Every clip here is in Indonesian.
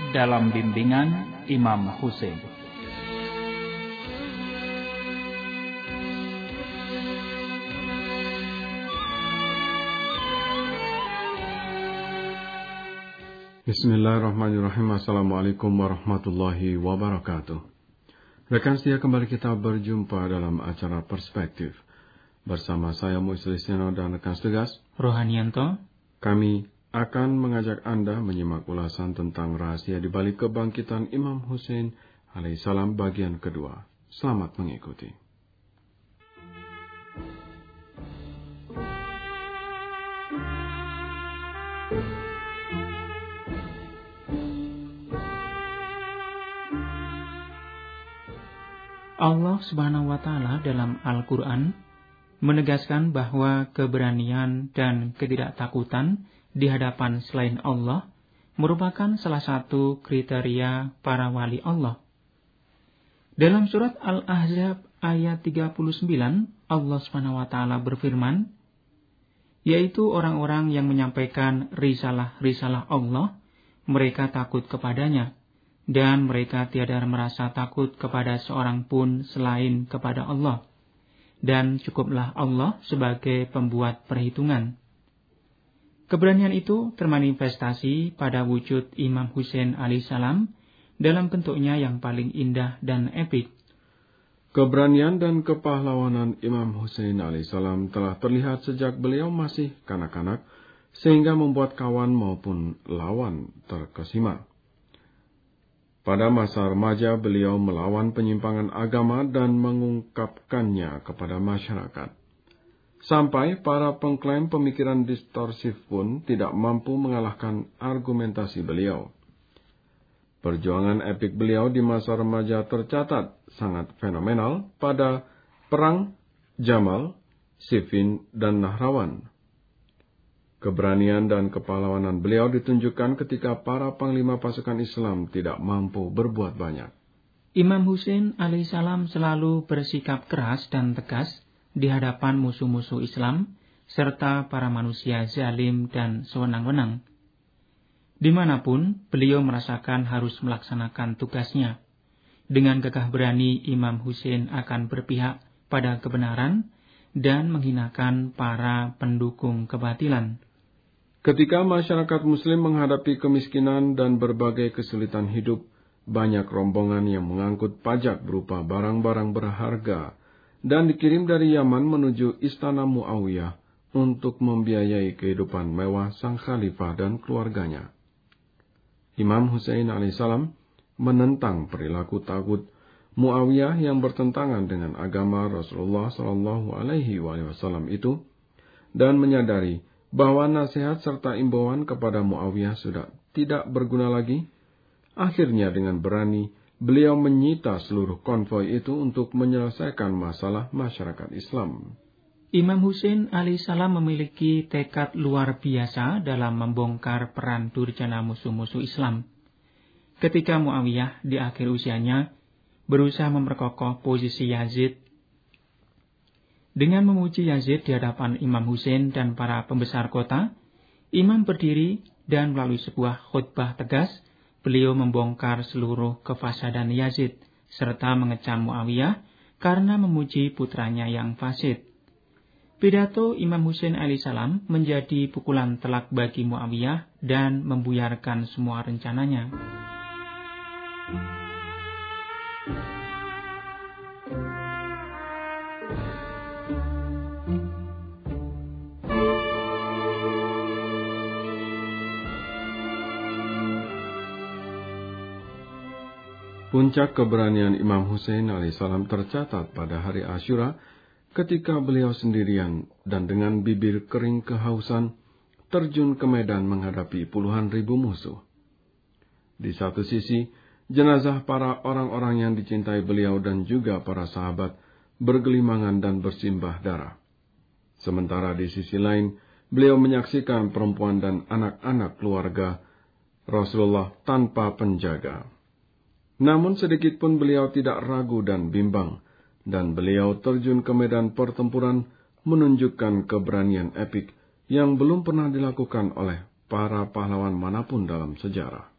dalam bimbingan Imam Husain. Bismillahirrahmanirrahim. Assalamualaikum warahmatullahi wabarakatuh. Rekan setia, kembali kita berjumpa dalam acara Perspektif. Bersama saya Muislisino dan rekan setugas Rohanianto. Kami akan mengajak Anda menyimak ulasan tentang rahasia di balik kebangkitan Imam Husain alaihissalam bagian kedua. Selamat mengikuti. Allah Subhanahu wa Ta'ala dalam Al-Quran menegaskan bahwa keberanian dan ketidaktakutan di hadapan selain Allah merupakan salah satu kriteria para wali Allah. Dalam surat Al-Ahzab ayat 39, Allah Subhanahu wa Ta'ala berfirman, yaitu orang-orang yang menyampaikan risalah-risalah Allah, mereka takut kepadanya, dan mereka tiada merasa takut kepada seorang pun selain kepada Allah. Dan cukuplah Allah sebagai pembuat perhitungan. Keberanian itu termanifestasi pada wujud Imam Husain alaihissalam dalam bentuknya yang paling indah dan epik. Keberanian dan kepahlawanan Imam Husain alaihissalam telah terlihat sejak beliau masih kanak-kanak, sehingga membuat kawan maupun lawan terkesima. Pada masa remaja, beliau melawan penyimpangan agama dan mengungkapkannya kepada masyarakat. Sampai para pengklaim pemikiran distorsif pun tidak mampu mengalahkan argumentasi beliau. Perjuangan epik beliau di masa remaja tercatat sangat fenomenal pada perang Jamal, Siffin, dan Nahrawan. Keberanian dan kepahlawanan beliau ditunjukkan ketika para panglima pasukan Islam tidak mampu berbuat banyak. Imam Husain alaihissalam selalu bersikap keras dan tegas di hadapan musuh-musuh Islam, serta para manusia zalim dan sewenang-wenang. Dimanapun beliau merasakan harus melaksanakan tugasnya. Dengan gagah berani, Imam Husain akan berpihak pada kebenaran dan menghinakan para pendukung kebatilan. Ketika masyarakat Muslim menghadapi kemiskinan dan berbagai kesulitan hidup, banyak rombongan yang mengangkut pajak berupa barang-barang berharga dan dikirim dari Yaman menuju istana Muawiyah untuk membiayai kehidupan mewah sang khalifah dan keluarganya. Imam Husain alaihissalam menentang perilaku tagut Muawiyah yang bertentangan dengan agama Rasulullah SAW itu dan menyadari bahwa nasihat serta imbauan kepada Muawiyah sudah tidak berguna lagi. Akhirnya dengan berani, beliau menyita seluruh konvoi itu untuk menyelesaikan masalah masyarakat Islam. Imam Husain alaihissalam memiliki tekad luar biasa dalam membongkar peran durjana musuh-musuh Islam. Ketika Muawiyah di akhir usianya berusaha memperkokoh posisi Yazid, dengan memuji Yazid di hadapan Imam Husain dan para pembesar kota, Imam berdiri dan melalui sebuah khutbah tegas, beliau membongkar seluruh kefasadan Yazid, serta mengecam Muawiyah karena memuji putranya yang fasid. Pidato Imam Husain alaihissalam menjadi pukulan telak bagi Muawiyah dan membuyarkan semua rencananya. Puncak keberanian Imam Husain alaihissalam tercatat pada hari Asyura ketika beliau sendirian dan dengan bibir kering kehausan terjun ke medan menghadapi puluhan ribu musuh. Di satu sisi, jenazah para orang-orang yang dicintai beliau dan juga para sahabat bergelimangan dan bersimbah darah. Sementara di sisi lain, beliau menyaksikan perempuan dan anak-anak keluarga Rasulullah tanpa penjaga. Namun sedikit pun beliau tidak ragu dan bimbang, dan beliau terjun ke medan pertempuran menunjukkan keberanian epik yang belum pernah dilakukan oleh para pahlawan manapun dalam sejarah.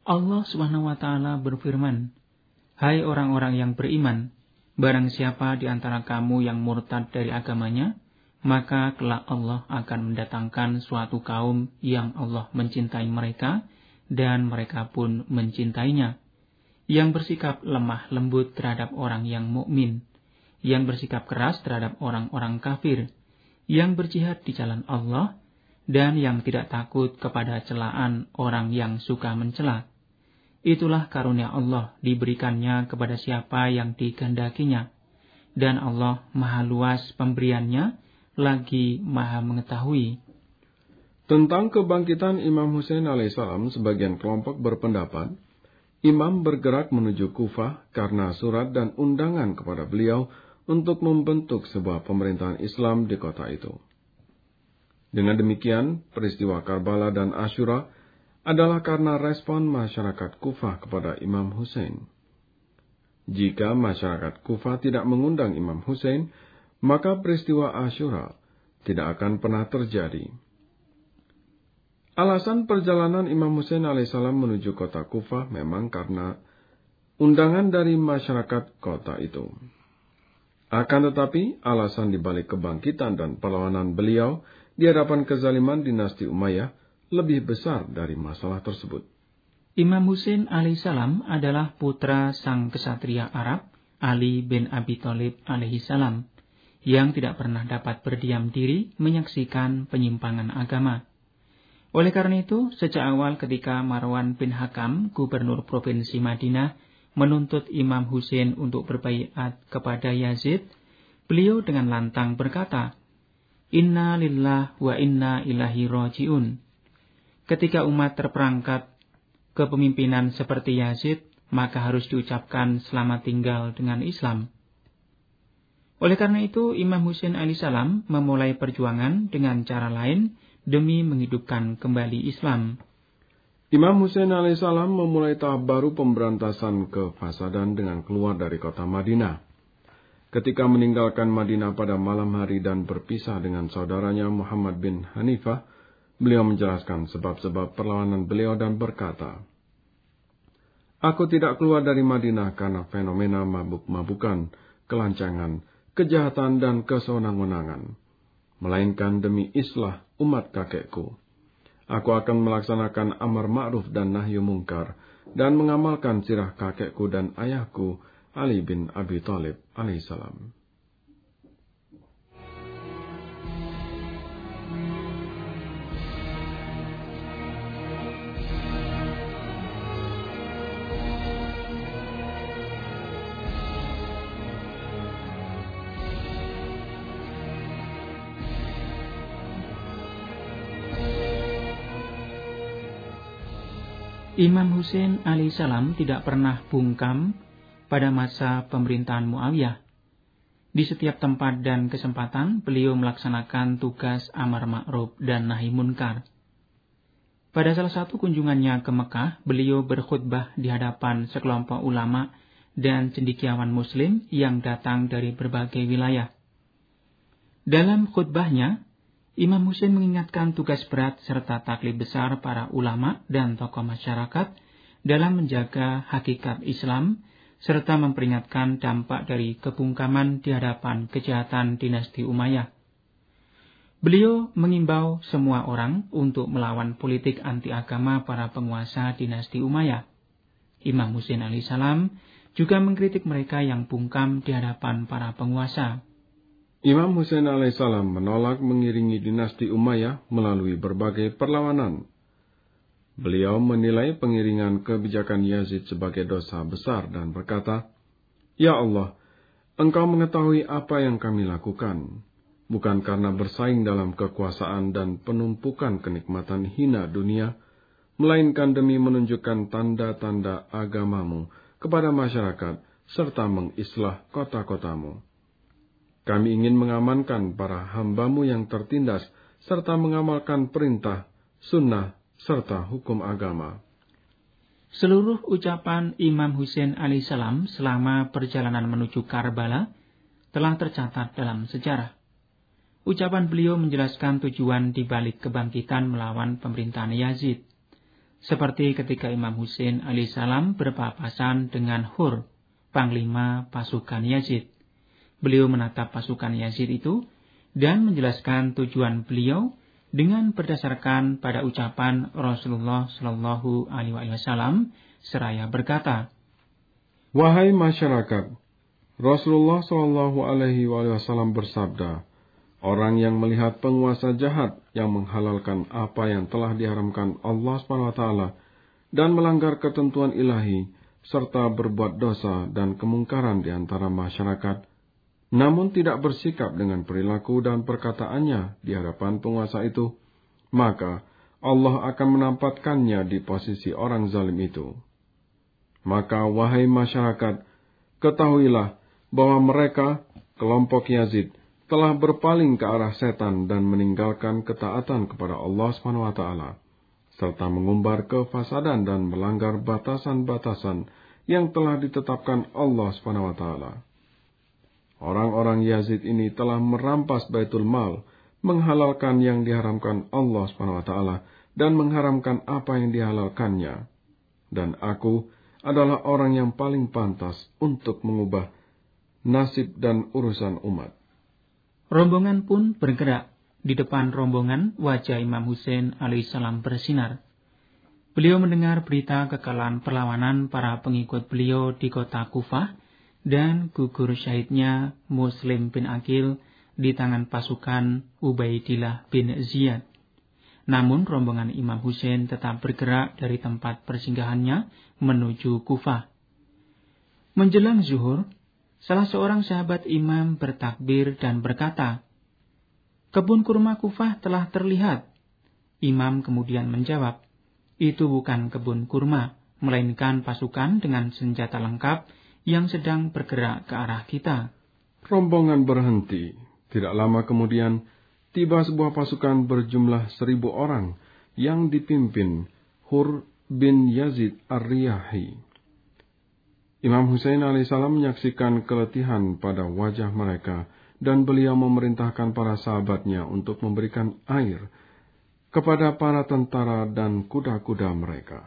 Allah SWT berfirman, "Hai orang-orang yang beriman, barang siapa di antara kamu yang murtad dari agamanya, maka kelak Allah akan mendatangkan suatu kaum yang Allah mencintai mereka, dan mereka pun mencintainya, yang bersikap lemah lembut terhadap orang yang mukmin, yang bersikap keras terhadap orang-orang kafir, yang berjihad di jalan Allah, dan yang tidak takut kepada celaan orang yang suka mencela. Itulah karunia Allah diberikannya kepada siapa yang dikehendakinya, dan Allah maha luas pemberiannya, lagi maha mengetahui." Tentang kebangkitan Imam Husain alaihissalam, sebagian kelompok berpendapat, Imam bergerak menuju Kufah karena surat dan undangan kepada beliau untuk membentuk sebuah pemerintahan Islam di kota itu. Dengan demikian, peristiwa Karbala dan Asyura adalah karena respon masyarakat Kufah kepada Imam Husain. Jika masyarakat Kufah tidak mengundang Imam Husain, maka peristiwa Asyura tidak akan pernah terjadi. Alasan perjalanan Imam Husain alaihissalam menuju kota Kufah memang karena undangan dari masyarakat kota itu. Akan tetapi, alasan dibalik kebangkitan dan perlawanan beliau di hadapan kezaliman dinasti Umayyah lebih besar dari masalah tersebut. Imam Husain alaihissalam adalah putra sang kesatria Arab, Ali bin Abi Thalib alaihissalam, yang tidak pernah dapat berdiam diri menyaksikan penyimpangan agama. Oleh karena itu, sejak awal ketika Marwan bin Hakam, gubernur provinsi Madinah, menuntut Imam Husain untuk berbaiat kepada Yazid, beliau dengan lantang berkata, "Inna lillah wa inna ilaihi raji'un." Ketika umat terperangkap kepemimpinan seperti Yazid, maka harus diucapkan selamat tinggal dengan Islam. Oleh karena itu, Imam Husain alaihissalam memulai perjuangan dengan cara lain demi menghidupkan kembali Islam. Imam Husain alaihissalam memulai tahap baru pemberantasan kefasadan dengan keluar dari kota Madinah. Ketika meninggalkan Madinah pada malam hari dan berpisah dengan saudaranya Muhammad bin Hanifah, beliau menjelaskan sebab-sebab perlawanan beliau dan berkata, "Aku tidak keluar dari Madinah karena fenomena mabuk-mabukan, kelancangan, kejahatan dan kesewenang-wenangan, melainkan demi islah umat kakekku. Aku akan melaksanakan amar ma'ruf dan nahyu mungkar, dan mengamalkan sirah kakekku dan ayahku, Ali bin Abi Thalib alaihissalam." Imam Husain alaihissalam tidak pernah bungkam pada masa pemerintahan Muawiyah. Di setiap tempat dan kesempatan, beliau melaksanakan tugas amar ma'ruf dan nahi munkar. Pada salah satu kunjungannya ke Mekah, beliau berkhutbah di hadapan sekelompok ulama dan cendekiawan Muslim yang datang dari berbagai wilayah. Dalam khutbahnya, Imam Husain mengingatkan tugas berat serta taklif besar para ulama dan tokoh masyarakat dalam menjaga hakikat Islam, serta memperingatkan dampak dari kebungkaman di hadapan kejahatan dinasti Umayyah. Beliau mengimbau semua orang untuk melawan politik anti-agama para penguasa dinasti Umayyah. Imam Husain alaihissalam juga mengkritik mereka yang bungkam di hadapan para penguasa. Imam Husain alaihissalam menolak mengiringi dinasti Umayyah melalui berbagai perlawanan. Beliau menilai pengiringan kebijakan Yazid sebagai dosa besar dan berkata, "Ya Allah, Engkau mengetahui apa yang kami lakukan, bukan karena bersaing dalam kekuasaan dan penumpukan kenikmatan hina dunia, melainkan demi menunjukkan tanda-tanda agamamu kepada masyarakat serta mengislah kota-kotamu. Kami ingin mengamankan para hambamu yang tertindas, serta mengamalkan perintah, sunnah, serta hukum agama." Seluruh ucapan Imam Husain alaihissalam selama perjalanan menuju Karbala telah tercatat dalam sejarah. Ucapan beliau menjelaskan tujuan dibalik kebangkitan melawan pemerintahan Yazid. seperti ketika Imam Husain alaihissalam berpapasan dengan Hur, panglima pasukan Yazid. Beliau menatap pasukan Yazid itu dan menjelaskan tujuan beliau dengan berdasarkan pada ucapan Rasulullah Shallallahu Alaihi Wasallam seraya berkata, "Wahai masyarakat, Rasulullah Shallallahu Alaihi Wasallam bersabda, orang yang melihat penguasa jahat yang menghalalkan apa yang telah diharamkan Allah SWT dan melanggar ketentuan ilahi serta berbuat dosa dan kemungkaran di antara masyarakat, namun tidak bersikap dengan perilaku dan perkataannya di hadapan penguasa itu, maka Allah akan menempatkannya di posisi orang zalim itu. Maka wahai masyarakat, ketahuilah bahwa mereka, kelompok Yazid, telah berpaling ke arah setan dan meninggalkan ketaatan kepada Allah SWT, serta mengumbar kefasadan dan melanggar batasan-batasan yang telah ditetapkan Allah SWT. Orang-orang Yazid ini telah merampas Baitul Mal, menghalalkan yang diharamkan Allah SWT, dan mengharamkan apa yang dihalalkannya. Dan aku adalah orang yang paling pantas untuk mengubah nasib dan urusan umat." Rombongan pun bergerak. Di depan rombongan, wajah Imam Husain alaihissalam bersinar. Beliau mendengar berita kekalahan perlawanan para pengikut beliau di kota Kufah dan gugur syahidnya Muslim bin Aqil di tangan pasukan Ubaidillah bin Ziyad. Namun rombongan Imam Husain tetap bergerak dari tempat persinggahannya menuju Kufah. Menjelang zuhur, salah seorang sahabat Imam bertakbir dan berkata, "Kebun kurma Kufah telah terlihat." Imam kemudian menjawab, "Itu bukan kebun kurma, melainkan pasukan dengan senjata lengkap yang sedang bergerak ke arah kita." Rombongan berhenti. Tidak lama kemudian, tiba sebuah pasukan berjumlah 1.000 orang yang dipimpin Hur bin Yazid Ar-Riyahi. Imam Husain alaihissalam menyaksikan keletihan pada wajah mereka dan beliau memerintahkan para sahabatnya untuk memberikan air kepada para tentara dan kuda-kuda mereka.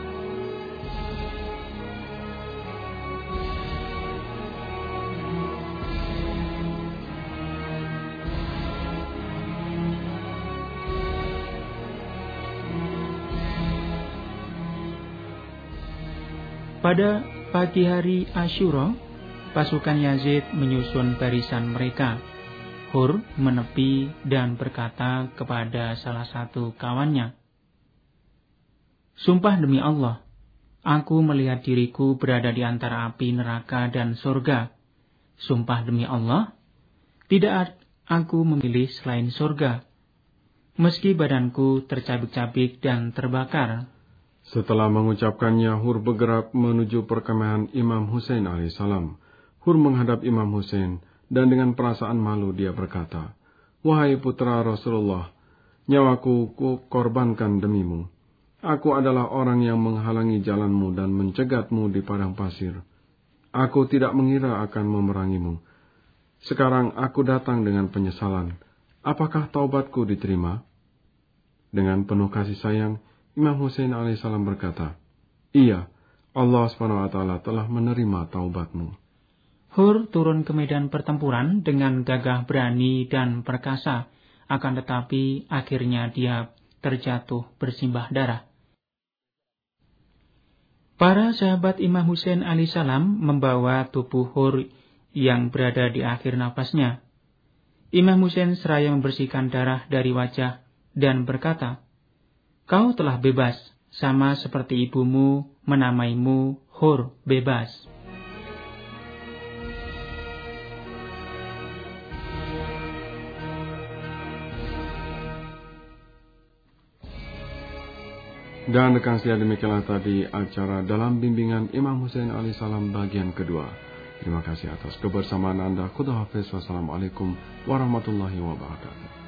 Pada pagi hari Asyura, pasukan Yazid menyusun barisan mereka. Hur menepi dan berkata kepada salah satu kawannya, "Sumpah demi Allah, aku melihat diriku berada di antara api neraka dan surga. Sumpah demi Allah, tidak aku memilih selain surga, meski badanku tercabik-cabik dan terbakar." Setelah mengucapkannya, Hur bergerak menuju perkemahan Imam Husain alaihissalam. Hur menghadap Imam Husain dan dengan perasaan malu dia berkata, "Wahai putra Rasulullah, nyawaku ku korbankan demimu. Aku adalah orang yang menghalangi jalanmu dan mencegatmu di padang pasir. Aku tidak mengira akan memerangimu. Sekarang aku datang dengan penyesalan. Apakah taubatku diterima?" Dengan penuh kasih sayang, Imam Husain alaihissalam berkata, "Iya, Allah SWT telah menerima taubatmu." Hur turun ke medan pertempuran dengan gagah berani dan perkasa, akan tetapi akhirnya dia terjatuh bersimbah darah. Para sahabat Imam Husain alaihissalam membawa tubuh Hur yang berada di akhir napasnya. Imam Husain seraya membersihkan darah dari wajah dan berkata, "Kau telah bebas, sama seperti ibumu menamaimu Hur bebas." Dan rekan setia, demikianlah tadi acara dalam bimbingan Imam Husain alaihissalam bagian kedua. Terima kasih atas kebersamaan Anda. Khuda hafiz. Wassalamualaikum warahmatullahi wabarakatuh.